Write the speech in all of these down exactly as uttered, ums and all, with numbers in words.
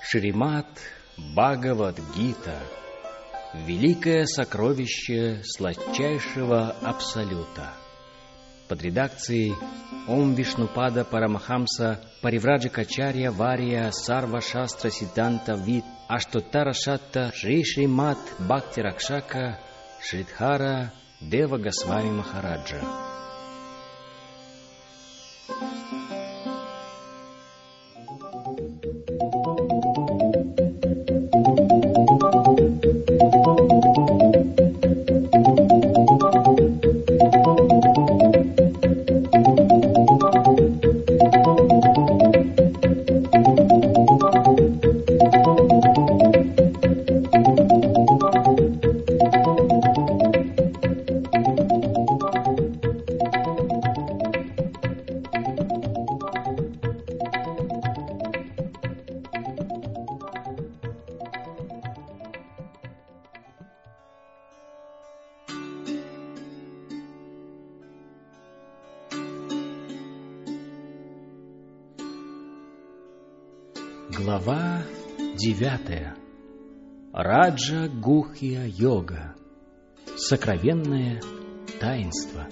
Шримад Бхагавад-гита – великое сокровище сладчайшего Абсолюта. Под редакцией Ом Вишнупада Парамахамса Паривраджакачарья Вария Сарва Шастра Сиддханта Вид Аштотара Шатта Шри Шримад Бхакти Ракшака Шридхара Дева Госвами Махараджа. Глава девятая. Раджа Гухья Йога. Сокровенное таинство.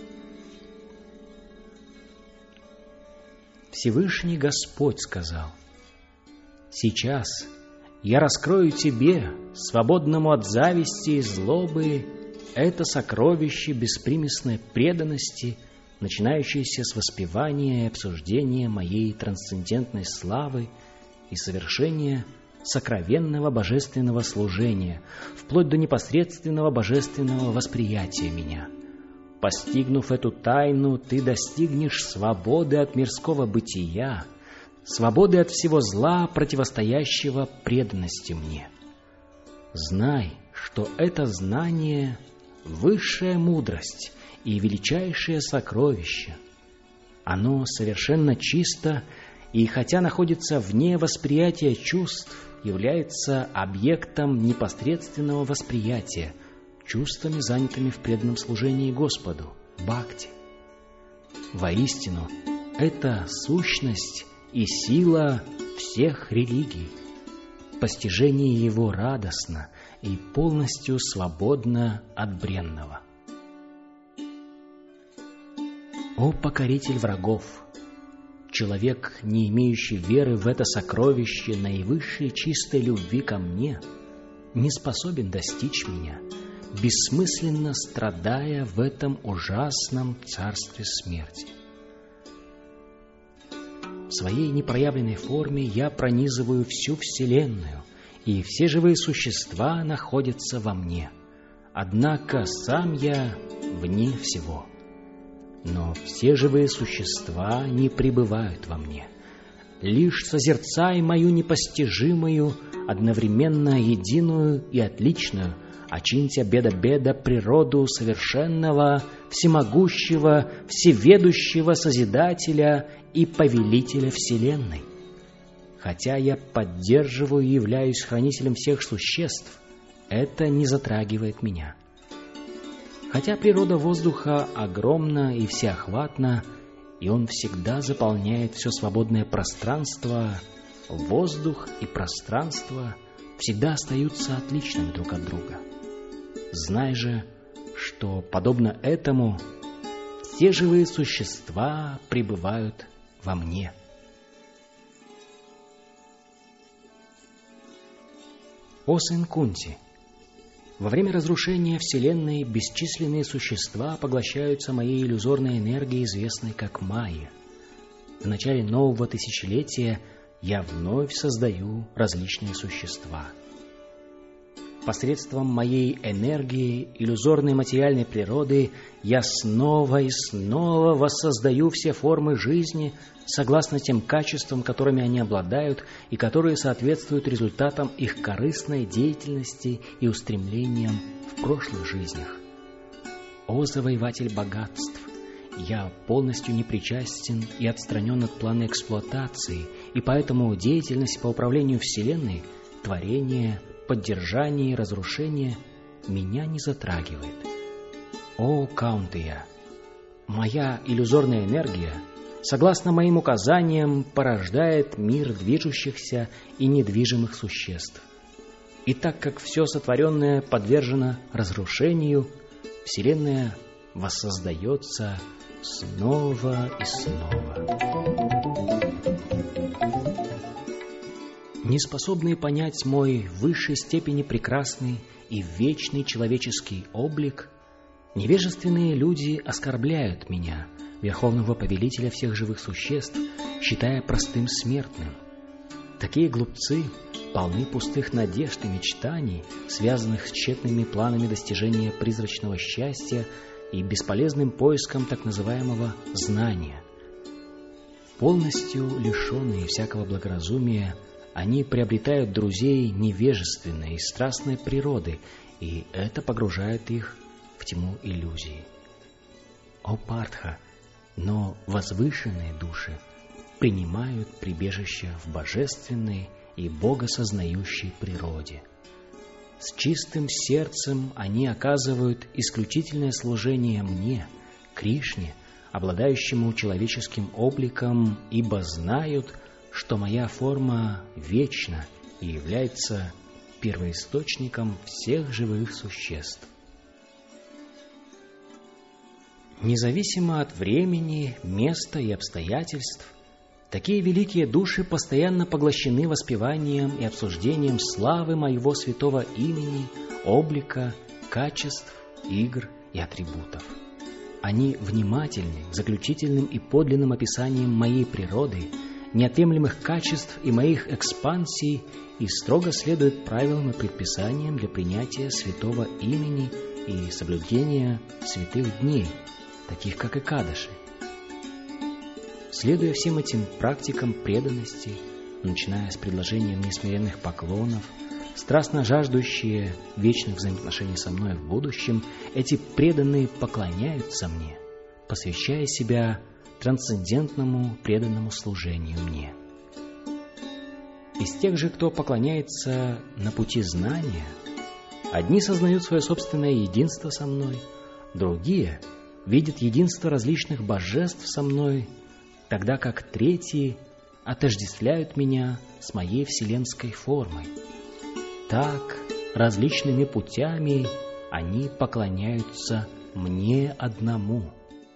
Всевышний Господь сказал: «Сейчас я раскрою тебе, свободному от зависти и злобы, это сокровище беспримесной преданности, начинающееся с воспевания и обсуждения моей трансцендентной славы и совершения сокровенного божественного служения, вплоть до непосредственного божественного восприятия меня. Постигнув эту тайну, ты достигнешь свободы от мирского бытия, свободы от всего зла, противостоящего преданности мне. Знай, что это знание — высшая мудрость и величайшее сокровище. Оно совершенно чисто, и хотя находится вне восприятия чувств, является объектом непосредственного восприятия чувствами, занятыми в преданном служении Господу, бхакти. Воистину, это сущность и сила всех религий. Постижение его радостно и полностью свободно от бренного. О покоритель врагов! Человек, не имеющий веры в это сокровище наивысшей чистой любви ко мне, не способен достичь меня, бессмысленно страдая в этом ужасном царстве смерти. В своей непроявленной форме я пронизываю всю Вселенную, и все живые существа находятся во мне. Однако сам я вне всего. Но все живые существа не пребывают во мне. Лишь созерцай мою непостижимую, одновременно единую и отличную, очинтя беда-беда природу совершенного, всемогущего, всеведущего Созидателя и Повелителя Вселенной. Хотя я поддерживаю и являюсь хранителем всех существ, это не затрагивает меня. Хотя природа воздуха огромна и всеохватна, и он всегда заполняет все свободное пространство, воздух и пространство всегда остаются отличными друг от друга. Знай же, что, подобно этому, все живые существа пребывают во мне. О сын Кунти! Во время разрушения Вселенной бесчисленные существа поглощаются моей иллюзорной энергией, известной как Майя. В начале нового тысячелетия я вновь создаю различные существа. Посредством моей энергии, иллюзорной материальной природы, я снова и снова воссоздаю все формы жизни согласно тем качествам, которыми они обладают и которые соответствуют результатам их корыстной деятельности и устремлениям в прошлых жизнях. О завоеватель богатств! Я полностью непричастен и отстранен от плана эксплуатации, и поэтому деятельность по управлению Вселенной, творение, поддержание и разрушение меня не затрагивает. О Каунтия! Моя иллюзорная энергия согласно моим указаниям, порождает мир движущихся и недвижимых существ. И так как все сотворенное подвержено разрушению, Вселенная воссоздается снова и снова. Неспособные понять мой в высшей степени прекрасный и вечный человеческий облик, невежественные люди оскорбляют меня, верховного повелителя всех живых существ, считая простым смертным. Такие глупцы полны пустых надежд и мечтаний, связанных с тщетными планами достижения призрачного счастья и бесполезным поиском так называемого знания. Полностью лишенные всякого благоразумия, они приобретают друзей невежественной и страстной природы, и это погружает их в тьму иллюзий. О Партха! Но возвышенные души принимают прибежище в божественной и богосознающей природе. С чистым сердцем они оказывают исключительное служение мне, Кришне, обладающему человеческим обликом, ибо знают, что моя форма вечна и является первоисточником всех живых существ. Независимо от времени, места и обстоятельств, такие великие души постоянно поглощены воспеванием и обсуждением славы моего святого имени, облика, качеств, игр и атрибутов. Они внимательны к заключительным и подлинным описаниям моей природы, неотъемлемых качеств и моих экспансий и строго следуют правилам и предписаниям для принятия святого имени и соблюдения святых дней, таких как Экадаши. Следуя всем этим практикам преданности, начиная с предложением несмиренных поклонов, страстно жаждущие вечных взаимоотношений со мной в будущем, эти преданные поклоняются мне, посвящая себя трансцендентному преданному служению мне. Из тех же, кто поклоняется на пути знания, одни сознают свое собственное единство со мной, другие видят единство различных божеств со мной, тогда как третьи отождествляют меня с моей вселенской формой. Так, различными путями они поклоняются мне одному.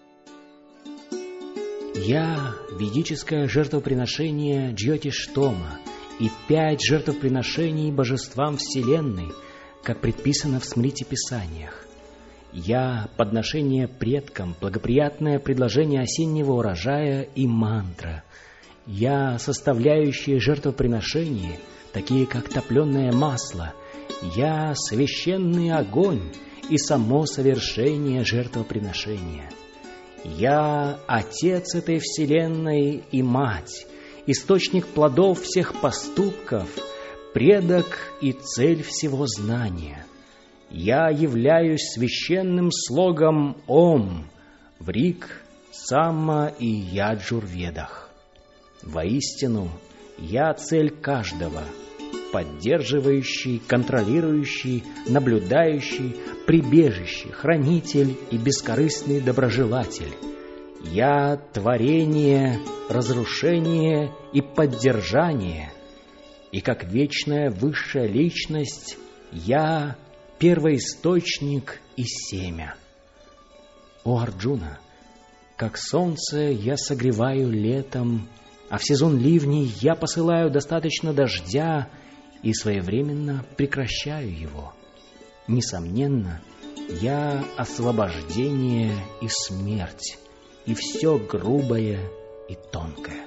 Я — ведическое жертвоприношение Джьотиштома и пять жертвоприношений божествам Вселенной, как предписано в Смрити-писаниях. Я — подношение предкам, благоприятное предложение осеннего урожая и мантра. Я — составляющие жертвоприношения, такие как топленое масло. Я — священный огонь и само совершение жертвоприношения. Я — Отец этой Вселенной и Мать, источник плодов всех поступков, предок и цель всего знания. Я являюсь священным слогом Ом в Риг, Самма и Яджур-ведах. Воистину, я цель каждого, поддерживающий, контролирующий, наблюдающий, прибежище, хранитель и бескорыстный доброжелатель. Я творение, разрушение и поддержание, и как вечная высшая личность я первоисточник и семя. О Арджуна, как солнце я согреваю летом, а в сезон ливней я посылаю достаточно дождя и своевременно прекращаю его. Несомненно, я освобождение и смерть, и все грубое и тонкое.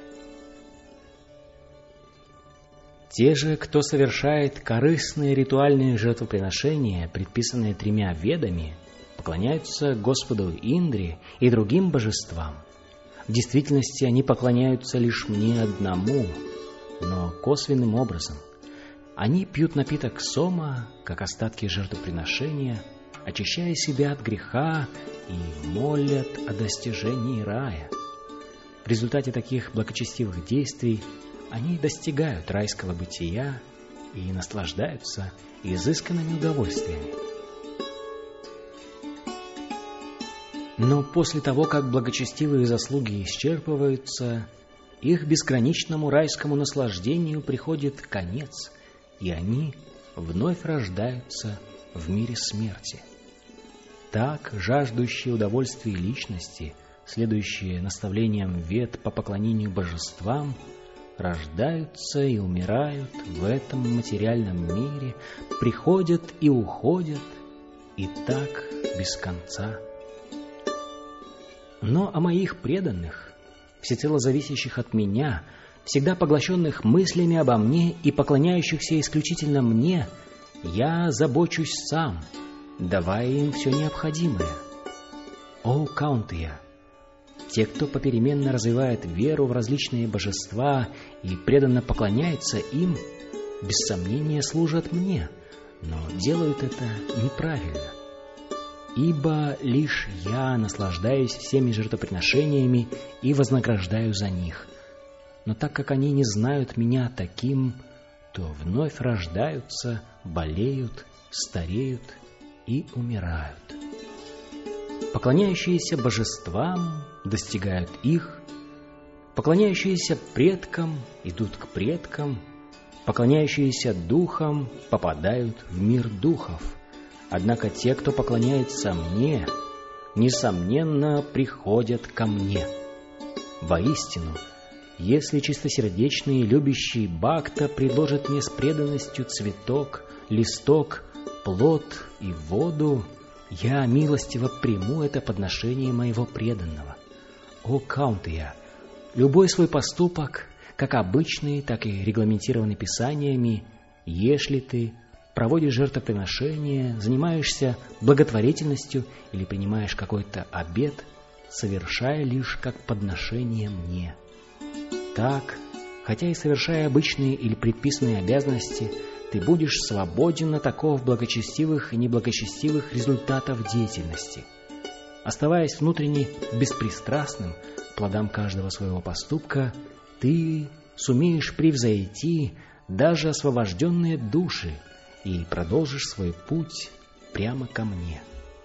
Те же, кто совершает корыстные ритуальные жертвоприношения, предписанные тремя ведами, поклоняются Господу Индре и другим божествам. В действительности они поклоняются лишь мне одному, но косвенным образом. Они пьют напиток сома, как остатки жертвоприношения, очищая себя от греха и молят о достижении рая. В результате таких благочестивых действий они достигают райского бытия и наслаждаются изысканными удовольствиями. Но после того, как благочестивые заслуги исчерпываются, их безграничному райскому наслаждению приходит конец, и они вновь рождаются в мире смерти. Так жаждущие удовольствий личности, следующие наставлениям вед по поклонению божествам, рождаются и умирают в этом материальном мире, приходят и уходят, и так без конца. Но о моих преданных, всецело зависящих от меня, всегда поглощенных мыслями обо мне и поклоняющихся исключительно мне, я забочусь сам, давая им все необходимое. О, Каунтия! Те, кто попеременно развивает веру в различные божества и преданно поклоняется им, без сомнения служат мне, но делают это неправильно. Ибо лишь я наслаждаюсь всеми жертвоприношениями и вознаграждаю за них. Но так как они не знают меня таким, то вновь рождаются, болеют, стареют и умирают. Поклоняющиеся божествам достигают их, поклоняющиеся предкам идут к предкам, поклоняющиеся духам попадают в мир духов. Однако те, кто поклоняется мне, несомненно, приходят ко мне. Воистину, если чистосердечный и любящий Бхакта предложит мне с преданностью цветок, листок, плод и воду, я милостиво приму это подношение моего преданного. О, Каунтия! Любой свой поступок, как обычный, так и регламентированный писаниями, ешь ли ты, проводишь жертвоприношение, занимаешься благотворительностью или принимаешь какой-то обет, совершая лишь как подношение мне. Так, хотя и совершая обычные или предписанные обязанности, ты будешь свободен от оков благочестивых и неблагочестивых результатов деятельности. Оставаясь внутренне беспристрастным к плодам каждого своего поступка, ты сумеешь превзойти даже освобожденные души и продолжишь свой путь прямо ко мне.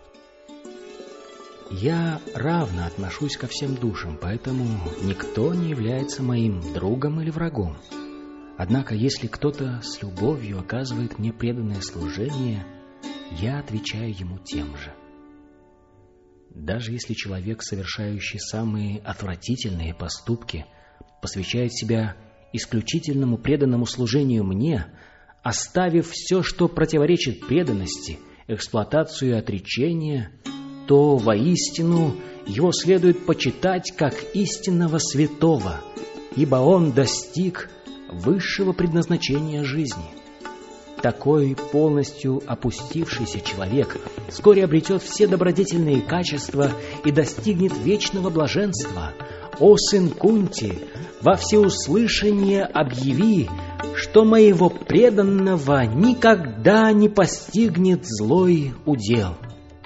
Я равно отношусь ко всем душам, поэтому никто не является моим другом или врагом. Однако, если кто-то с любовью оказывает мне преданное служение, я отвечаю ему тем же. Даже если человек, совершающий самые отвратительные поступки, посвящает себя исключительному преданному служению мне, оставив все, что противоречит преданности, эксплуатацию и отречение, то воистину его следует почитать как истинного святого, ибо он достиг высшего предназначения жизни. Такой полностью опустившийся человек вскоре обретет все добродетельные качества и достигнет вечного блаженства. О, сын Кунти, во всеуслышание объяви, что моего преданного никогда не постигнет злой удел.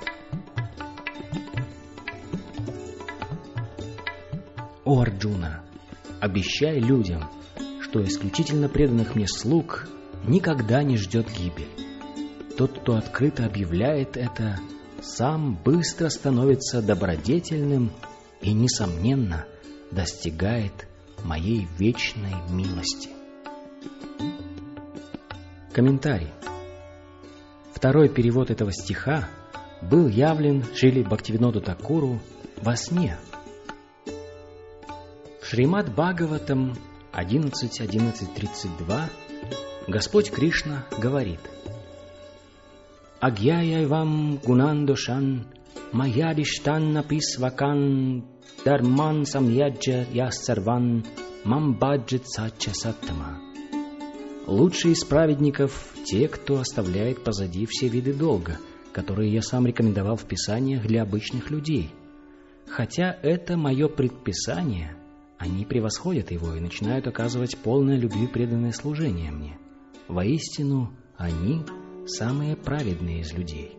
О, Арджуна, обещай людям, что исключительно преданных мне слуг никогда не ждет гибель. Тот, кто открыто объявляет это, сам быстро становится добродетельным и, несомненно, достигает моей вечной милости. Комментарий. Второй перевод этого стиха был явлен Шрили Бхактивиноду Такуру во сне. В Шримад Бхагаватам одиннадцать одиннадцать тридцать два Господь Кришна говорит: «Агьяйвам гунандошан маядиштан писвакан дарман самьяджа яссарван мамбаджит сача саттама». Лучшие из праведников те, кто оставляет позади все виды долга, которые я сам рекомендовал в писаниях для обычных людей. Хотя это мое предписание, они превосходят его и начинают оказывать полное любви преданное служение мне. Воистину, они самые праведные из людей.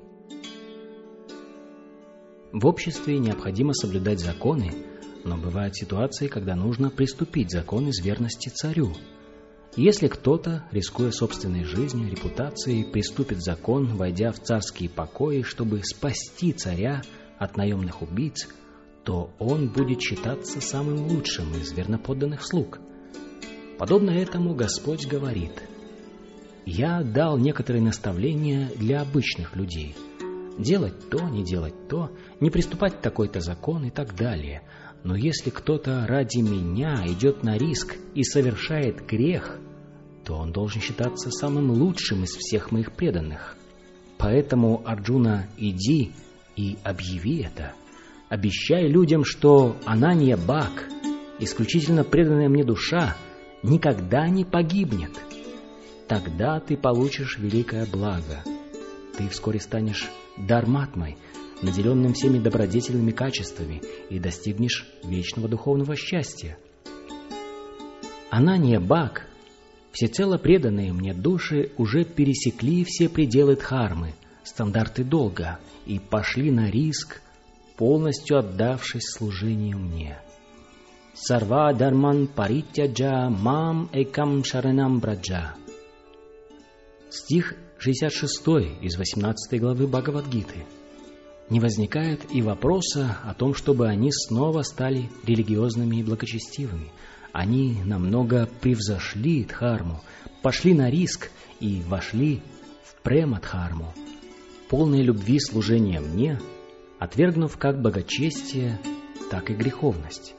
В обществе необходимо соблюдать законы, но бывают ситуации, когда нужно приступить закон из верности царю. Если кто-то, рискуя собственной жизнью, репутацией, приступит закон, войдя в царские покои, чтобы спасти царя от наемных убийц, то он будет считаться самым лучшим из верноподданных слуг. Подобно этому Господь говорит: «Я дал некоторые наставления для обычных людей. Делать то, не делать то, не приступать к такой-то закон и так далее. Но если кто-то ради меня идет на риск и совершает грех, то он должен считаться самым лучшим из всех моих преданных. Поэтому, Арджуна, иди и объяви это. Обещай людям, что Ананья Баг, исключительно преданная мне душа, никогда не погибнет. Тогда ты получишь великое благо. Ты вскоре станешь Дharматмой, наделенным всеми добродетельными качествами, и достигнешь вечного духовного счастья. Ананья Баг, всецело преданные мне души, уже пересекли все пределы дхармы, стандарты долга, и пошли на риск, полностью отдавшись служению мне. Сарва Дharman Паритяджа Мам Экам Шаранам Браджа. Стих шестьдесят шесть из восемнадцатой главы Бхагавад-гиты. Не возникает и вопроса о том, чтобы они снова стали религиозными и благочестивыми. Они намного превзошли дхарму, пошли на риск и вошли в према-дхарму, полной любви служения мне, отвергнув как богочестие, так и греховность.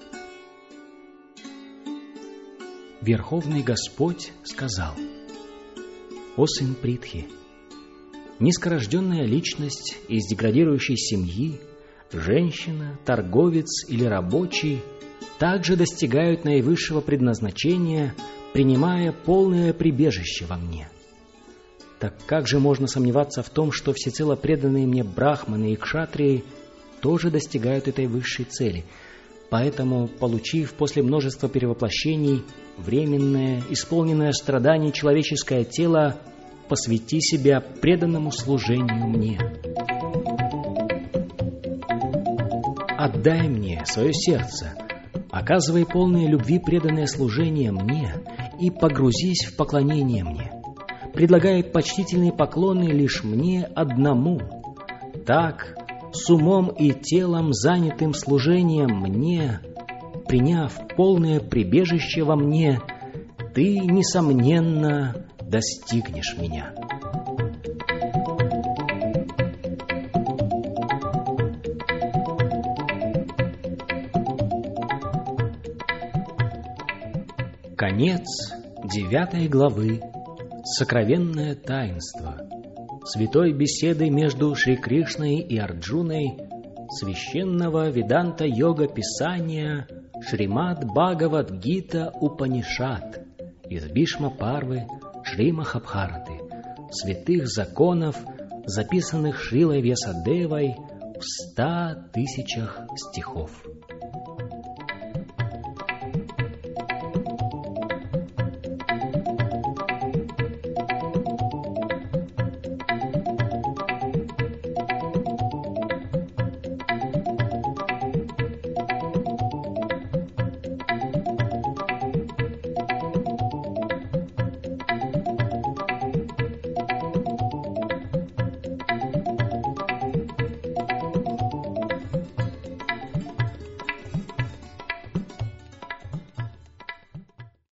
Верховный Господь сказал: «О сын Притхи, низкорожденная личность из деградирующей семьи, женщина, торговец или рабочий также достигают наивысшего предназначения, принимая полное прибежище во мне. Так как же можно сомневаться в том, что всецело преданные мне брахманы и кшатрии тоже достигают этой высшей цели? Поэтому, получив после множества перевоплощений временное, исполненное страданий человеческое тело, посвяти себя преданному служению мне. Отдай мне свое сердце, оказывай полное любви преданное служение мне и погрузись в поклонение мне. Предлагай почтительные поклоны лишь мне одному. Так, с умом и телом, занятым служением мне, приняв полное прибежище во мне, ты, несомненно, достигнешь меня». Конец девятой главы «Сокровенное таинство» святой беседы между Шри Кришной и Арджуной священного Веданта-йога писания Шримад Бхагавад-гита Упанишад из Бишма-парвы Шри Махабхараты, святых законов, записанных Шрилой Вьясадевой в ста тысячах стихов.